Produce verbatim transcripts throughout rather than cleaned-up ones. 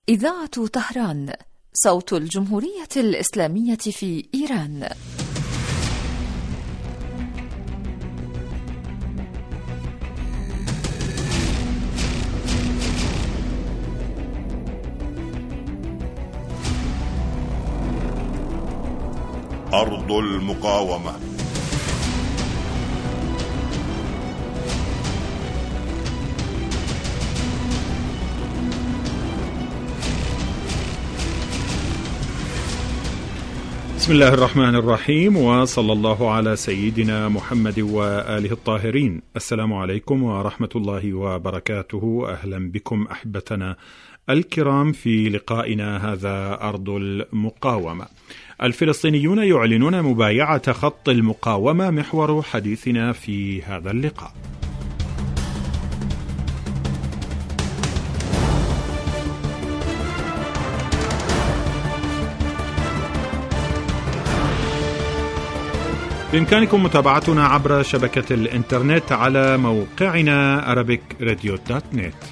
إذاعة طهران، صوت الجمهورية الإسلامية في إيران. أرض المقاومة. بسم الله الرحمن الرحيم، وصلى الله على سيدنا محمد وآله الطاهرين. السلام عليكم ورحمة الله وبركاته. أهلا بكم أحبتنا الكرام في لقائنا هذا أرض المقاومة. الفلسطينيون يعلنون مبايعة خط المقاومة، محور حديثنا في هذا اللقاء. بإمكانكم متابعتنا عبر شبكة الإنترنت على موقعنا arabic radio dot net.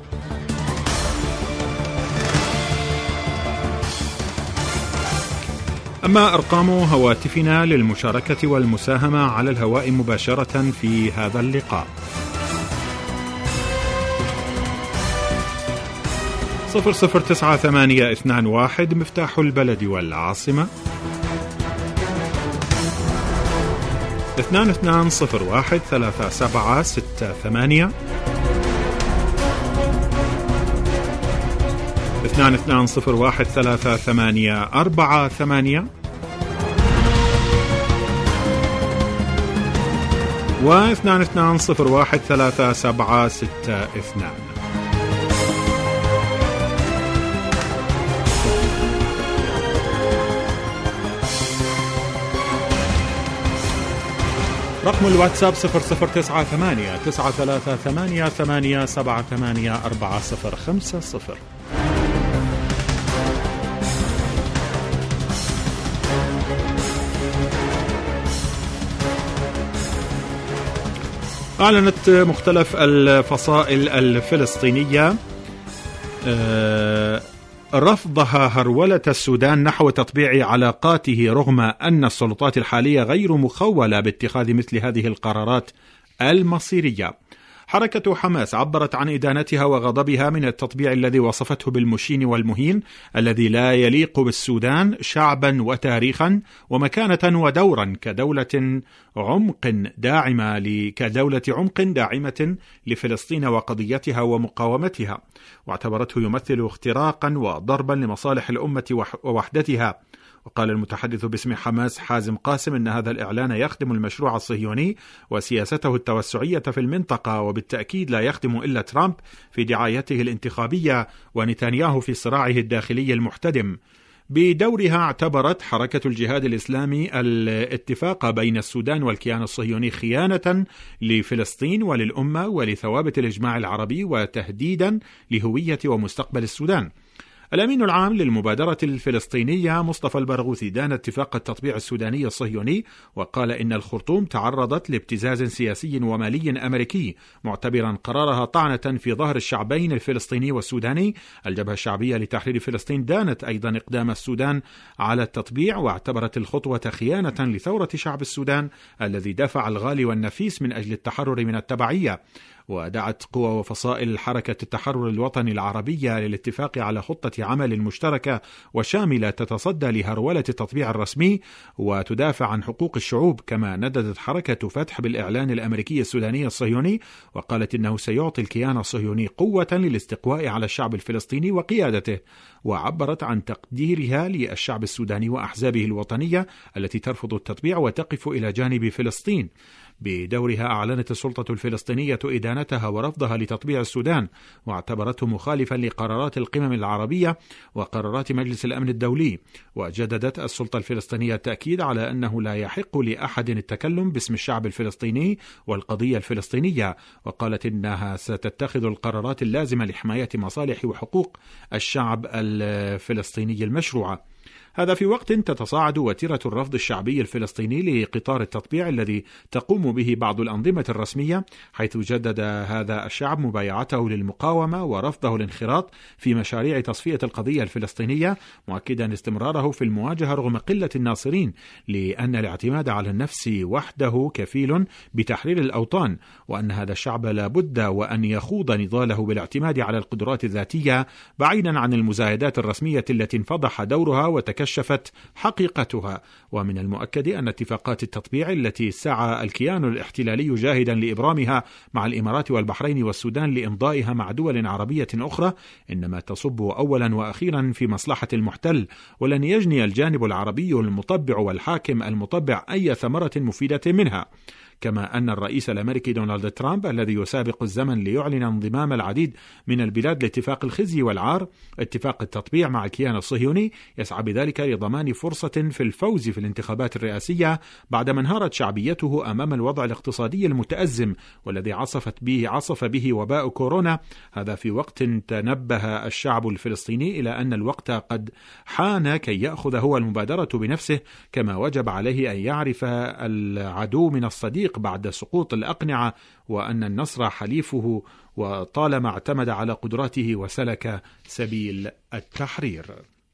أما أرقام هواتفنا للمشاركة والمساهمة على الهواء مباشرة في هذا اللقاء: صفر صفر تسعة ثمانية اثنان واحد مفتاح البلد والعاصمة، اثنان اثنان صفر واحد ثلاثة سبعة ستة ثمانية، اثنان اثنان صفر واحد ثلاثة ثمانية أربعة ثمانية، واثنان اثنان صفر واحد ثلاثة سبعة ستة اثنان. رقم الواتساب صفر صفر تسعة ثمانية تسعة ثلاثة ثمانية ثمانية سبعة ثمانية أربعة صفر خمسة صفر. أعلنت مختلف الفصائل الفلسطينية أه رفضها هرولة السودان نحو تطبيع علاقاته، رغم أن السلطات الحالية غير مخولة باتخاذ مثل هذه القرارات المصيرية. حركة حماس عبرت عن إدانتها وغضبها من التطبيع الذي وصفته بالمشين والمهين، الذي لا يليق بالسودان شعبا وتاريخا ومكانة ودورا كدولة عمق داعمة كدولة عمق داعمة لفلسطين وقضيتها ومقاومتها، واعتبرته يمثل اختراقا وضربا لمصالح الأمة ووحدتها. وقال المتحدث باسم حماس حازم قاسم إن هذا الإعلان يخدم المشروع الصهيوني وسياسته التوسعية في المنطقة، وبالتأكيد لا يخدم إلا ترامب في دعايته الانتخابية ونتنياهو في صراعه الداخلي المحتدم. بدورها اعتبرت حركة الجهاد الإسلامي الاتفاق بين السودان والكيان الصهيوني خيانة لفلسطين وللأمة ولثوابت الإجماع العربي، وتهديدا لهوية ومستقبل السودان. الأمين العام للمبادرة الفلسطينية مصطفى البرغوثي دان اتفاق التطبيع السوداني الصهيوني، وقال إن الخرطوم تعرضت لابتزاز سياسي ومالي أمريكي، معتبرا قرارها طعنة في ظهر الشعبين الفلسطيني والسوداني. الجبهة الشعبية لتحرير فلسطين دانت أيضا إقدام السودان على التطبيع، واعتبرت الخطوة خيانة لثورة شعب السودان الذي دفع الغالي والنفيس من أجل التحرر من التبعية. ودعت قوى وفصائل حركة التحرر الوطني العربية للاتفاق على خطة عمل مشتركة وشاملة تتصدى لهرولة التطبيع الرسمي وتدافع عن حقوق الشعوب. كما نددت حركة فتح بالإعلان الأمريكي السوداني الصهيوني، وقالت إنه سيعطي الكيان الصهيوني قوة للاستقواء على الشعب الفلسطيني وقيادته، وعبرت عن تقديرها للشعب السوداني وأحزابه الوطنية التي ترفض التطبيع وتقف إلى جانب فلسطين. بدورها أعلنت السلطة الفلسطينية إدانتها ورفضها لتطبيع السودان، واعتبرته مخالفا لقرارات القمم العربية وقرارات مجلس الأمن الدولي. وجددت السلطة الفلسطينية التأكيد على أنه لا يحق لأحد التكلم باسم الشعب الفلسطيني والقضية الفلسطينية، وقالت إنها ستتخذ القرارات اللازمة لحماية مصالح وحقوق الشعب الفلسطيني المشروعة. هذا في وقت تتصاعد وتيرة الرفض الشعبي الفلسطيني لقطار التطبيع الذي تقوم به بعض الأنظمة الرسمية، حيث جدد هذا الشعب مبايعته للمقاومة ورفضه الانخراط في مشاريع تصفية القضية الفلسطينية، مؤكدا استمراره في المواجهة رغم قلة الناصرين، لأن الاعتماد على النفس وحده كفيل بتحرير الأوطان، وأن هذا الشعب لابد وأن يخوض نضاله بالاعتماد على القدرات الذاتية بعيدا عن المزايدات الرسمية التي انفضح دورها وتكشفت حقيقتها. ومن المؤكد أن اتفاقات التطبيع التي سعى الكيان الاحتلالي جاهدا لإبرامها مع الإمارات والبحرين والسودان لإمضائها مع دول عربية أخرى إنما تصب أولا وأخيرا في مصلحة المحتل، ولن يجني الجانب العربي المطبع والحاكم المطبع أي ثمرة مفيدة منها. كما أن الرئيس الأمريكي دونالد ترامب الذي يسابق الزمن ليعلن انضمام العديد من البلاد لاتفاق الخزي والعار، اتفاق التطبيع مع الكيان الصهيوني، يسعى بذلك لضمان فرصة في الفوز في الانتخابات الرئاسية بعدما انهارت شعبيته أمام الوضع الاقتصادي المتأزم والذي عصفت به عصف به وباء كورونا. هذا في وقت تنبه الشعب الفلسطيني إلى أن الوقت قد حان كي يأخذ هو المبادرة بنفسه، كما وجب عليه أن يعرف العدو من الصديق بعد سقوط الأقنعة، وأن النصر حليفه وطالما اعتمد على قدراته وسلك سبيل التحرير.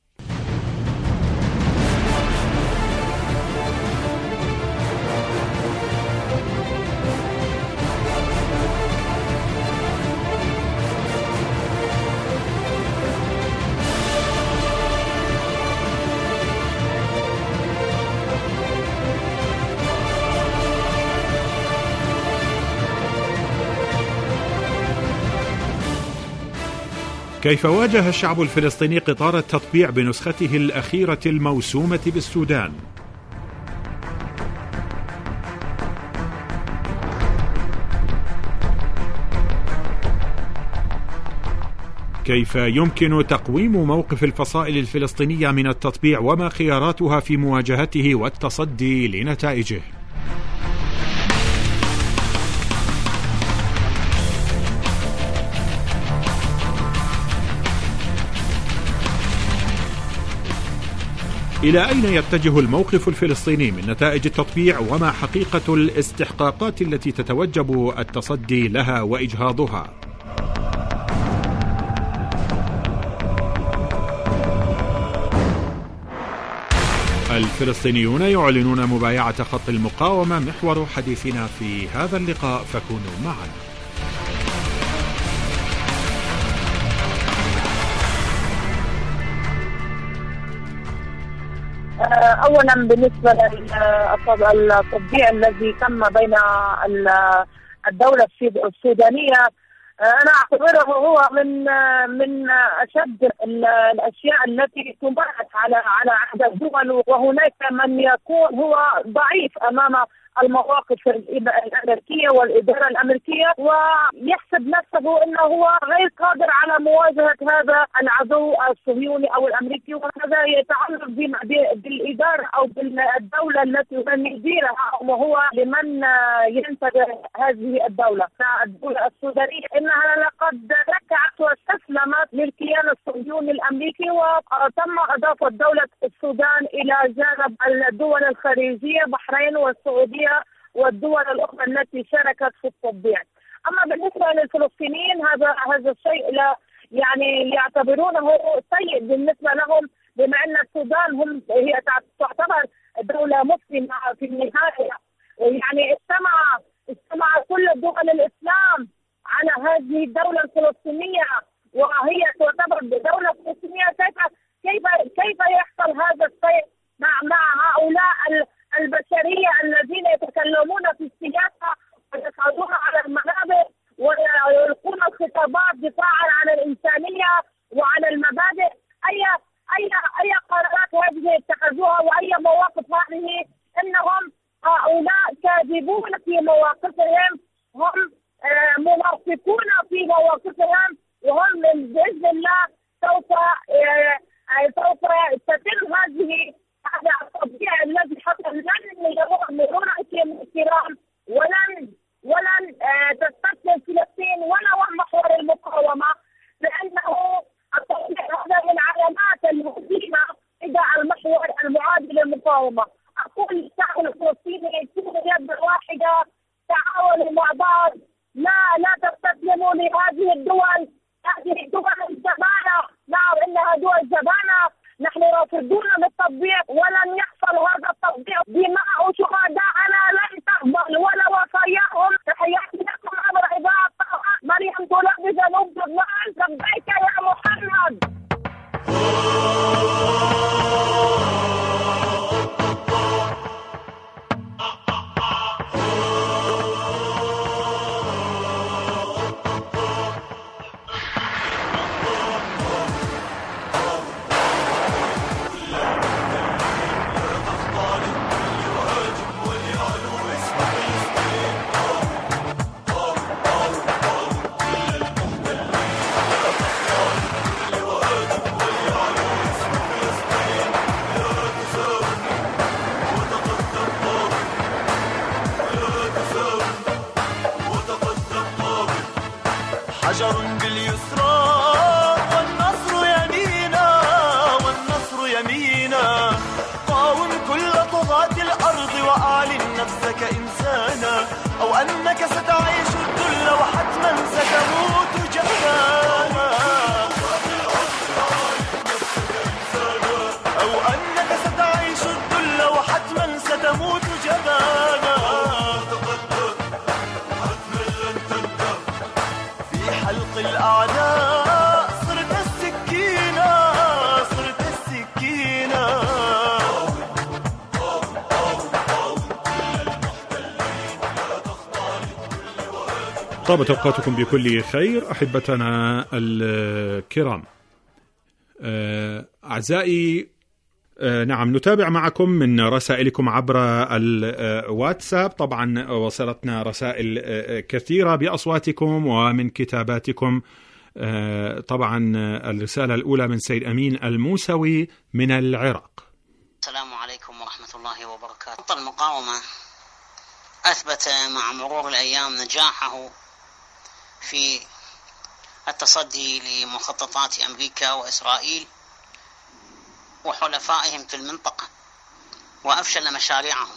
كيف واجه الشعب الفلسطيني قطار التطبيع بنسخته الأخيرة الموسومة بالسودان؟ كيف يمكن تقويم موقف الفصائل الفلسطينية من التطبيع وما خياراتها في مواجهته والتصدي لنتائجه؟ إلى أين يتجه الموقف الفلسطيني من نتائج التطبيع وما حقيقة الاستحقاقات التي تتوجب التصدي لها وإجهاضها؟ الفلسطينيون يعلنون مبايعة خط المقاومة محور حديثنا في هذا اللقاء، فكونوا معنا. أولا بالنسبة للتطبيع الذي تم بين الدولة السودانية، أنا أعتبره هو من من أشد الأشياء التي تمارس على على عدة دول، وهناك من يكون هو ضعيف أمام المواقف الأمريكية والإدارة الأمريكية، ويحسب نفسه أنه هو غير قادر على مواجهة هذا العدو الصهيوني أو الأمريكي، وهذا يتعلق بالإدارة أو بالدولة التي من يديرها، وهو لمن ينتج هذه الدولة. الدولة السودانية إنها لقد ركعت واستسلمت للكيان الصهيوني الأمريكي، وتم إضافة دولة السودان إلى جانب الدول الخليجية بحرين والسعودية والدول الأخرى التي شاركت في التطبيع. أما بالنسبة للفلسطينيين هذا هذا الشيء لا يعني يعتبرونه سيء بالنسبة لهم، بما أن السودان هم هي تعتبر دولة مسلمة في النهاية، يعني استمع استمع كل دول الإسلام على هذه الدولة الفلسطينية، وهي تعتبر دولة فلسطينية. كيف كيف كيف يحصل هذا الشيء مع مع هؤلاء البشرية الذين يتكلمون في السياسة ويصعدون على المنابر ويلقون الخطابات دفاعا عن الإنسانية وعن المبادئ؟ أي أي أي قرارات هذه اتخذوها وأي مواقف هذه؟ إنهم هؤلاء كاذبون في مواقفهم، هم موافقون في مواقفهم، وهم بإذن الله سوف سوف تتم هذه هذا التطبيع الذي حصل. لن يمرون الكرام ولن ولن تستسلم فلسطين ولا محور المقاومة، لأنه التطبيع هذا من علامات الهزيمة إذا المحور المقاومة. أقول للشعب الفلسطيني كونوا يد واحدة، تعاونوا مع بعض، لا لا تستسلموا لهذه الدول، هذه الدول الجبانة. نعم إنها دول جبانة، نحن رافضون للتطبيع ولن يحصل هذا التطبيع. دماء شهداءنا لن تقبل ولا وصاياهم. تحياتي لكم عبر إذاعة مريم طلاب بجنوب لبنان. لبيك يا محمد. حجر باليسرى والنصر يمينا، والنصر يمينا. قاوم كل طغاة الأرض وأعلن نفسك إنسانا، أو أنك ستعيش الذل وحتما ستموت جبانا، أو أنك ستعيش الذل وحتما ستموت جبانا. حلق الأعداء صرت السكينة، صرت السكينة. طابت أوقاتكم بكل خير أحبتنا الكرام. أعزائي، نعم نتابع معكم من رسائلكم عبر الواتساب. طبعا وصلتنا رسائل كثيرة بأصواتكم ومن كتاباتكم. طبعا الرسالة الأولى من سيد أمين الموسوي من العراق. السلام عليكم ورحمة الله وبركاته. خط المقاومة أثبت مع مرور الأيام نجاحه في التصدي لمخططات أمريكا وإسرائيل وحلفائهم في المنطقة، وأفشل مشاريعهم.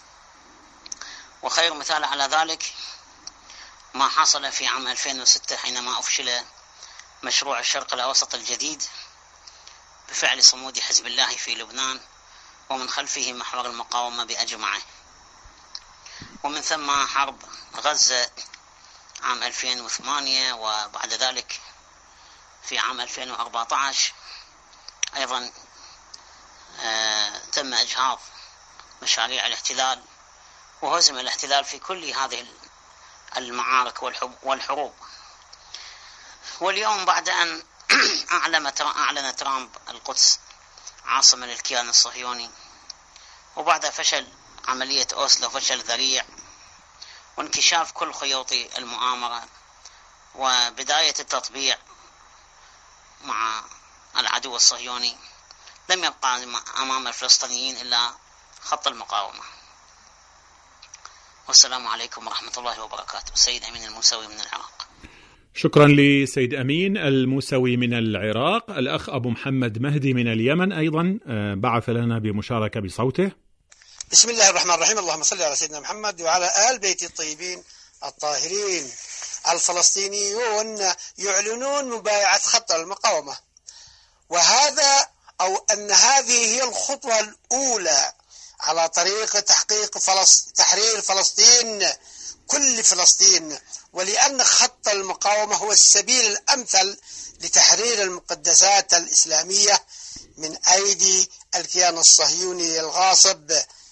وخير مثال على ذلك ما حصل في عام ألفين وستة حينما أفشل مشروع الشرق الأوسط الجديد بفعل صمود حزب الله في لبنان ومن خلفه محور المقاومة بأجمعه. ومن ثم حرب غزة عام ألفين وثمانية، وبعد ذلك في عام ألفين وأربعة عشر أيضا آه تم إجهاض مشاريع الاحتلال، وهزم الاحتلال في كل هذه المعارك والحروب. واليوم بعد أن أعلن ترامب القدس عاصمة للكيان الصهيوني، وبعد فشل عملية أوسلو فشل ذريع وانكشاف كل خيوط المؤامرة وبداية التطبيع مع العدو الصهيوني، لم يبقى أمام الفلسطينيين إلا خط المقاومة. والسلام عليكم ورحمة الله وبركاته. سيد أمين الموسوي من العراق. شكرا لسيد أمين الموسوي من العراق. الأخ أبو محمد مهدي من اليمن أيضا بعث لنا بمشاركة بصوته. بسم الله الرحمن الرحيم. اللهم صل على سيدنا محمد وعلى آل بيت الطيبين الطاهرين. الفلسطينيون يعلنون مبايعة خط المقاومة، وهذا أو أن هذه هي الخطوة الأولى على طريق تحقيق فلس... تحرير فلسطين، كل فلسطين، ولأن خط المقاومة هو السبيل الأمثل لتحرير المقدسات الإسلامية من أيدي الكيان الصهيوني الغاصب.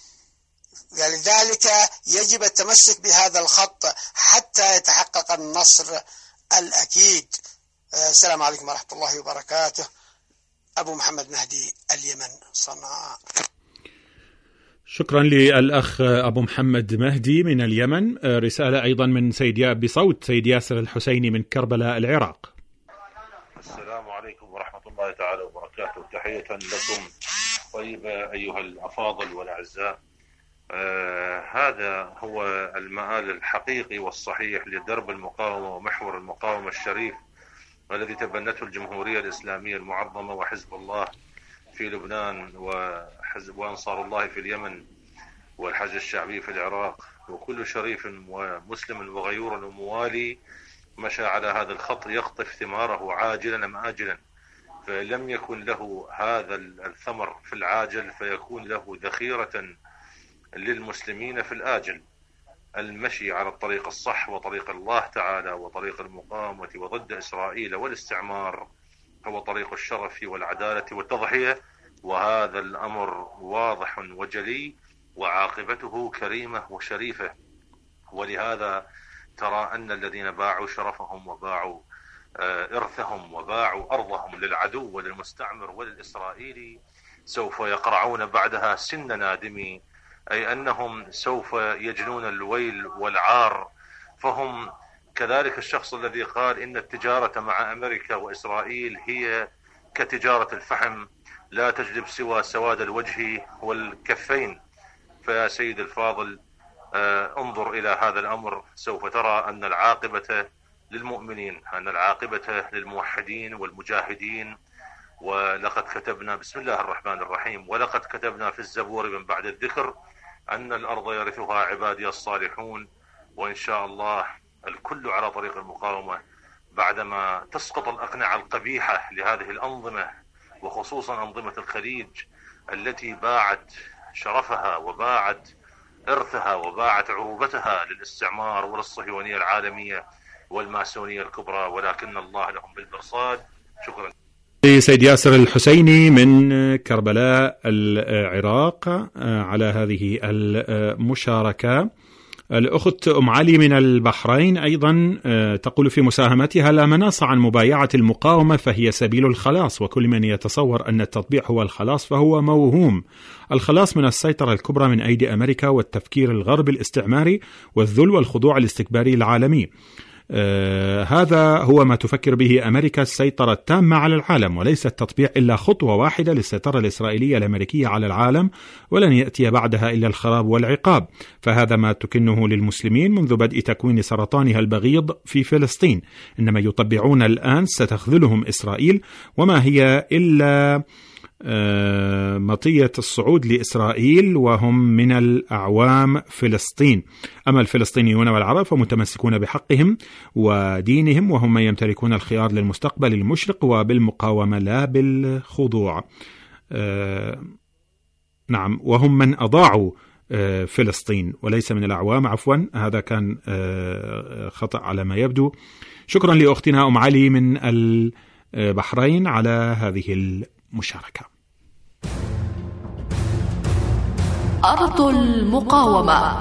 لذلك يجب التمسك بهذا الخط حتى يتحقق النصر الأكيد. السلام عليكم ورحمة الله وبركاته. أبو محمد مهدي، اليمن، صنعاء. شكرا للأخ أبو محمد مهدي من اليمن. رسالة أيضا من سيد يا... بصوت سيد ياسر الحسيني من كربلاء العراق. السلام عليكم ورحمة الله تعالى وبركاته. تحية لكم طيبة أيها الأفاضل والأعزاء. آه هذا هو المآل الحقيقي والصحيح لدرب المقاومة ومحور المقاومة الشريف الذي تبنته الجمهورية الإسلامية المعظمة وحزب الله في في لبنان وأنصار الله في اليمن والحج الشعبي في العراق، وكل شريف ومسلم وغيور وموالي مشى على هذا الخط يقطف ثماره عاجلا أم آجلا، فلم يكن له هذا الثمر في العاجل فيكون له ذخيرة للمسلمين في الآجل. المشي على الطريق الصح وطريق الله تعالى وطريق المقاومة وضد إسرائيل والاستعمار هو طريق الشرف والعدالة والتضحية، وهذا الأمر واضح وجلي وعاقبته كريمة وشريفة. ولهذا ترى أن الذين باعوا شرفهم وباعوا إرثهم وباعوا أرضهم للعدو وللمستعمر وللإسرائيلي سوف يقرعون بعدها سن نادمي، أي أنهم سوف يجنون الويل والعار. فهم كذلك الشخص الذي قال إن التجارة مع أمريكا وإسرائيل هي كتجارة الفحم لا تجلب سوى سواد الوجه والكفين. فيا سيد الفاضل انظر إلى هذا الأمر، سوف ترى أن العاقبة للمؤمنين، أن العاقبة للموحدين والمجاهدين. ولقد كتبنا بسم الله الرحمن الرحيم ولقد كتبنا في الزبور من بعد الذكر أن الأرض يرثها عبادي الصالحون. وإن شاء الله الكل على طريق المقاومة بعدما تسقط الأقنعة القبيحة لهذه الأنظمة، وخصوصا أنظمة الخليج التي باعت شرفها وباعت إرثها وباعت عروبتها للاستعمار وللصهيونية العالمية والماسونية الكبرى، ولكن الله لهم بالمرصاد. شكرا. سيد ياسر الحسيني من كربلاء العراق على هذه المشاركة. الأخت أم علي من البحرين أيضا تقول في مساهمتها: لا مناص عن مبايعة المقاومة فهي سبيل الخلاص، وكل من يتصور أن التطبيع هو الخلاص فهو موهوم. الخلاص من السيطرة الكبرى من أيدي أمريكا والتفكير الغربي الاستعماري والذل والخضوع الاستكباري العالمي. آه هذا هو ما تفكر به أمريكا، السيطرة التامة على العالم، وليس التطبيع إلا خطوة واحدة للسيطرة الإسرائيلية الأمريكية على العالم، ولن يأتي بعدها إلا الخراب والعقاب. فهذا ما تكنه للمسلمين منذ بدء تكوين سرطانها البغيض في فلسطين. إنما يطبعون الآن ستخذلهم إسرائيل، وما هي إلا مطية الصعود لإسرائيل وهم من الأعوام فلسطين. أما الفلسطينيون والعرب فمتمسكون بحقهم ودينهم، وهم من يمتلكون الخيار للمستقبل المشرق وبالمقاومة لا بالخضوع. آه نعم، وهم من أضاعوا آه فلسطين وليس من الأعوام. عفوا، هذا كان آه خطأ على ما يبدو. شكرا لأختنا أم علي من البحرين على هذه المشاركة. أرض المقاومة،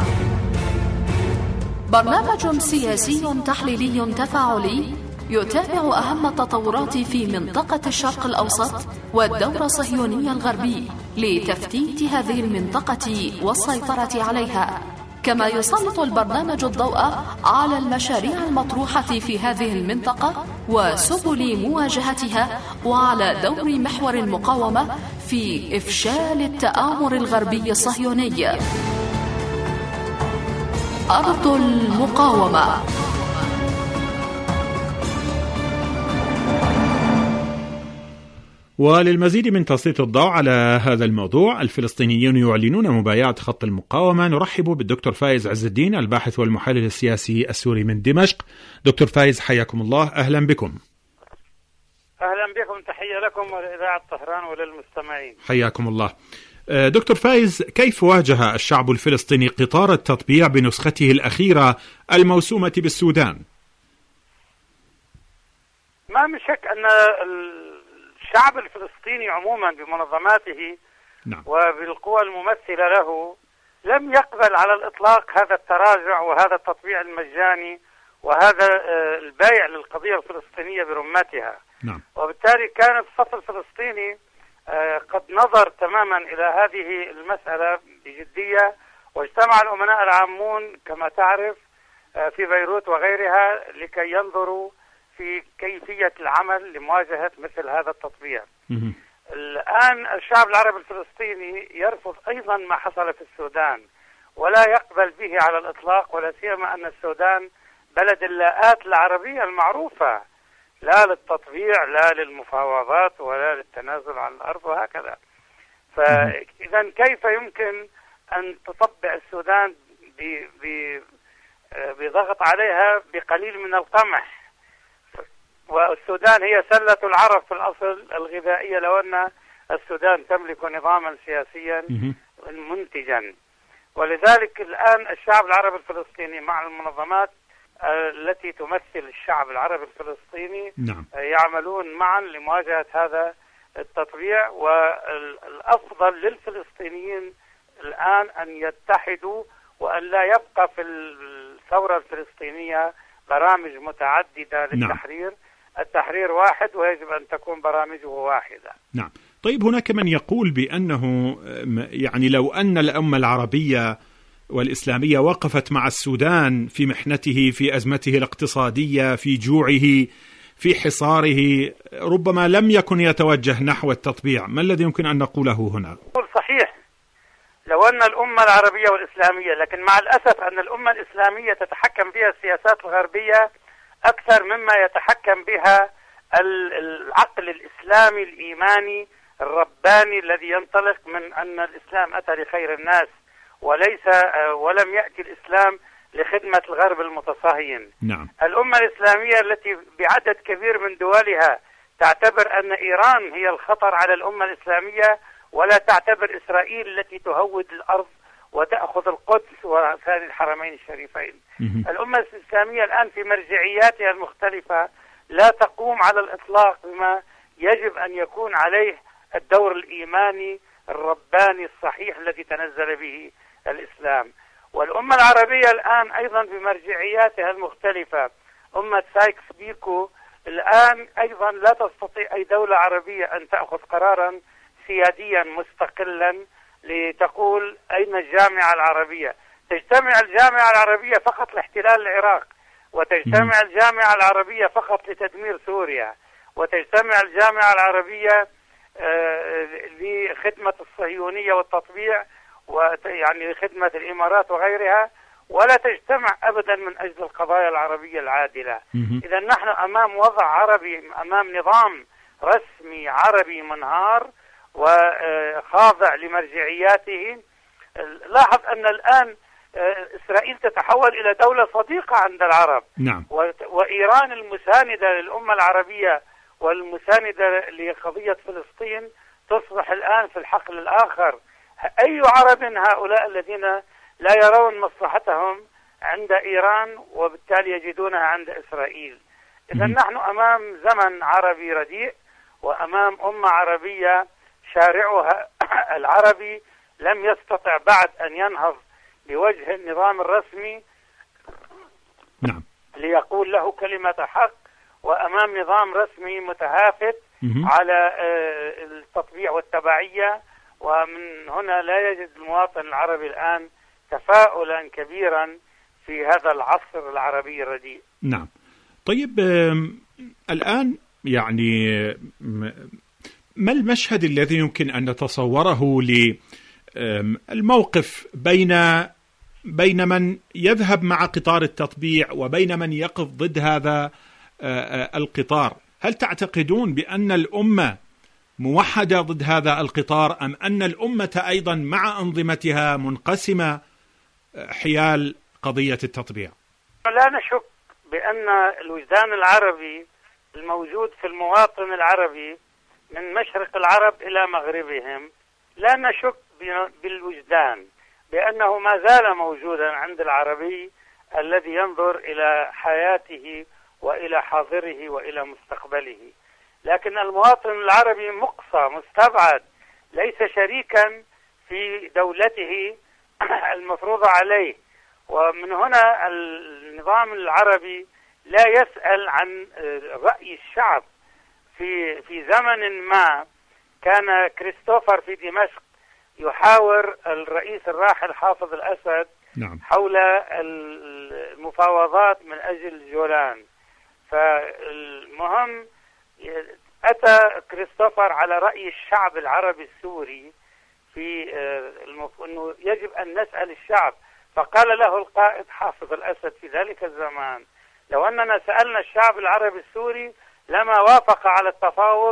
برنامج سياسي تحليلي تفاعلي يتابع أهم التطورات في منطقة الشرق الأوسط والدور الصهيوني الغربي لتفتيت هذه المنطقة والسيطرة عليها. كما يسلط البرنامج الضوء على المشاريع المطروحة في هذه المنطقة وسبل مواجهتها، وعلى دور محور المقاومة في إفشال التآمر الغربي الصهيوني. أرض المقاومة. وللمزيد من تسليط الضوء على هذا الموضوع، الفلسطينيون يعلنون مبايعة خط المقاومة. نرحب بالدكتور فايز عز الدين، الباحث والمحلل السياسي السوري من دمشق. دكتور فايز، حياكم الله، أهلا بكم. أهلا بكم، تحية لكم ولإذاعة طهران وللمستمعين. حياكم الله. دكتور فايز، كيف واجه الشعب الفلسطيني قطار التطبيع بنسخته الأخيرة الموسومة بالسودان؟ ما من شك أن الشعب الفلسطيني عموما بمنظماته نعم. وبالقوى الممثلة له لم يقبل على الإطلاق هذا التراجع وهذا التطبيع المجاني وهذا البيع للقضية الفلسطينية برمتها. نعم. وبالتالي كان الصف الفلسطيني قد نظر تماما إلى هذه المسألة بجدية، واجتمع الأمناء العامون كما تعرف في بيروت وغيرها لكي ينظروا في كيفية العمل لمواجهة مثل هذا التطبيع. الآن الشعب العربي الفلسطيني يرفض أيضا ما حصل في السودان ولا يقبل به على الإطلاق، ولا سيما أن السودان بلد اللاءات العربية المعروفة، لا للتطبيع لا للمفاوضات ولا للتنازل عن الأرض وهكذا. فإذا كيف يمكن أن تطبع السودان بضغط عليها بقليل من القمح؟ والسودان هي سلة العرب في الأصل الغذائية، لو أن السودان تملك نظاما سياسيا منتجا. ولذلك الآن الشعب العربي الفلسطيني مع المنظمات التي تمثل الشعب العربي الفلسطيني نعم. يعملون معا لمواجهة هذا التطبيع. والأفضل للفلسطينيين الآن أن يتحدوا وأن لا يبقى في الثورة الفلسطينية برامج متعددة للتحرير. نعم. التحرير واحد ويجب أن تكون برامجه واحدة. نعم. طيب هناك من يقول بأنه يعني لو أن الأمة العربية والإسلامية وقفت مع السودان في محنته، في أزمته الاقتصادية، في جوعه، في حصاره، ربما لم يكن يتوجه نحو التطبيع. ما الذي يمكن أن نقوله هنا؟ صحيح، لو أن الأمة العربية والإسلامية، لكن مع الأسف أن الأمة الإسلامية تتحكم بها السياسات الغربية أكثر مما يتحكم بها العقل الإسلامي الإيماني الرباني الذي ينطلق من أن الإسلام أتى لخير الناس وليس ولم يأتي الإسلام لخدمة الغرب المتصهين. نعم. الأمة الإسلامية التي بعدد كبير من دولها تعتبر أن إيران هي الخطر على الأمة الإسلامية، ولا تعتبر إسرائيل التي تهود الأرض وتأخذ القدس وثاني الحرمين الشريفين. الأمة الإسلامية الآن في مرجعياتها المختلفة لا تقوم على الإطلاق بما يجب أن يكون عليه الدور الإيماني الرباني الصحيح الذي تنزل به الإسلام. والأمة العربية الآن أيضا بمرجعياتها المختلفة، أمة سايكس بيكو الآن أيضا لا تستطيع أي دولة عربية أن تأخذ قرارا سياديا مستقلا لتقول أين الجامعة العربية. تجتمع الجامعة العربية فقط لاحتلال العراق، وتجتمع الجامعة العربية فقط لتدمير سوريا، وتجتمع الجامعة العربية لخدمة الصهيونية والتطبيع ويعني لخدمة الإمارات وغيرها، ولا تجتمع أبدا من أجل القضايا العربية العادلة. إذا نحن أمام وضع عربي، أمام نظام رسمي عربي منهار وخاضع لمرجعياته. لاحظ أن الآن إسرائيل تتحول إلى دولة صديقة عند العرب. نعم. وإيران المساندة للأمة العربية والمساندة لقضية فلسطين تصبح الآن في الحقل الآخر. أي عرب هؤلاء الذين لا يرون مصلحتهم عند إيران وبالتالي يجدونها عند إسرائيل؟ إذا نحن أمام زمن عربي رديء وأمام أمة عربية شارعها العربي لم يستطع بعد أن ينهض بوجه النظام الرسمي نعم. ليقول له كلمة حق، وأمام نظام رسمي متهافت على التطبيع والتبعية. ومن هنا لا يجد المواطن العربي الآن تفاؤلا كبيرا في هذا العصر العربي الرديء. نعم. طيب الآن يعني ما المشهد الذي يمكن أن نتصوره للموقف بين بين من يذهب مع قطار التطبيع وبين من يقف ضد هذا القطار؟ هل تعتقدون بأن الأمة موحدة ضد هذا القطار، أم أن الأمة أيضا مع أنظمتها منقسمة حيال قضية التطبيع؟ لا نشك بأن الوجدان العربي الموجود في المواطن العربي من مشرق العرب إلى مغربهم، لا نشك بالوجدان بأنه ما زال موجودا عند العربي الذي ينظر إلى حياته وإلى حاضره وإلى مستقبله. لكن المواطن العربي مقصى مستبعد، ليس شريكا في دولته المفروضة عليه. ومن هنا النظام العربي لا يسأل عن رأي الشعب. في في زمن ما كان كريستوفر في دمشق يحاور الرئيس الراحل حافظ الأسد نعم. حول المفاوضات من أجل جولان. فالمهم أتى كريستوفر على رأي الشعب العربي السوري في المف... أنه يجب أن نسأل الشعب. فقال له القائد حافظ الأسد في ذلك الزمان: لو أننا سألنا الشعب العربي السوري لما وافق على التفاوض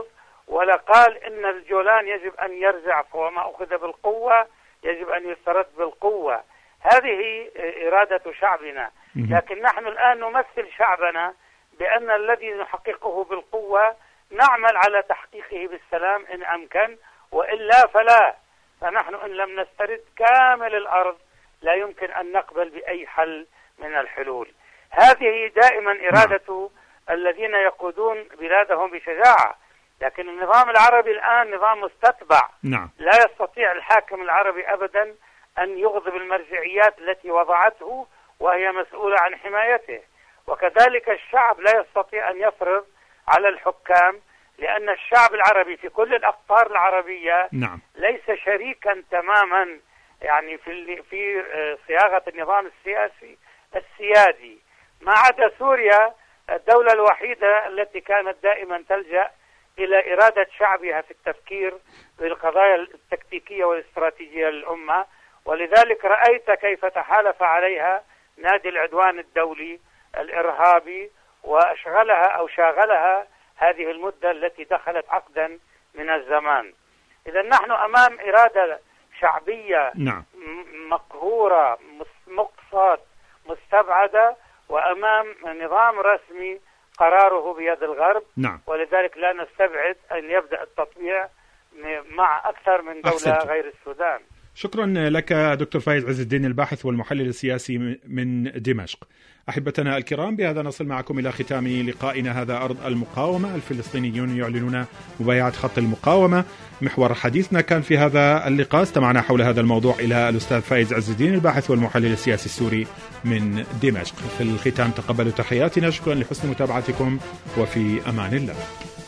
ولا قال إن الجولان يجب أن يرجع، وما أخذ بالقوة يجب أن يسترد بالقوة. هذه إرادة شعبنا، لكن نحن الآن نمثل شعبنا بأن الذي نحققه بالقوة نعمل على تحقيقه بالسلام إن أمكن، وإلا فلا. فنحن إن لم نسترد كامل الأرض لا يمكن أن نقبل بأي حل من الحلول. هذه دائما إرادة الذين يقودون بلادهم بشجاعة، لكن النظام العربي الآن نظام مستتبع. نعم. لا يستطيع الحاكم العربي أبدا أن يغضب المرجعيات التي وضعته وهي مسؤولة عن حمايته، وكذلك الشعب لا يستطيع أن يفرض على الحكام، لأن الشعب العربي في كل الأقطار العربية نعم. ليس شريكا تماما يعني في في صياغة النظام السياسي السيادي، ما عدا سوريا الدولة الوحيدة التي كانت دائما تلجأ إلى إرادة شعبها في التفكير بالقضايا التكتيكية والاستراتيجية للأمة، ولذلك رأيت كيف تحالف عليها نادي العدوان الدولي الإرهابي وأشغلها أو شاغلها هذه المدة التي دخلت عقدا من الزمان. إذا نحن أمام إرادة شعبية نعم. مقهورة مقصاد مستبعدة، وأمام نظام رسمي قراره بيد الغرب. نعم. ولذلك لا نستبعد أن يبدأ التطبيع مع أكثر من دولة أحسنت. غير السودان. شكرا لك دكتور فايز عز الدين، الباحث والمحلل السياسي من دمشق. أحبتنا الكرام، بهذا نصل معكم إلى ختام لقائنا هذا أرض المقاومة. الفلسطينيون يعلنون مبايعة خط المقاومة. محور حديثنا كان في هذا اللقاء، استمعنا حول هذا الموضوع إلى الأستاذ فايز عز الدين، الباحث والمحلل السياسي السوري من دمشق. في الختام تقبلوا تحياتنا، شكرا لحسن متابعتكم وفي أمان الله.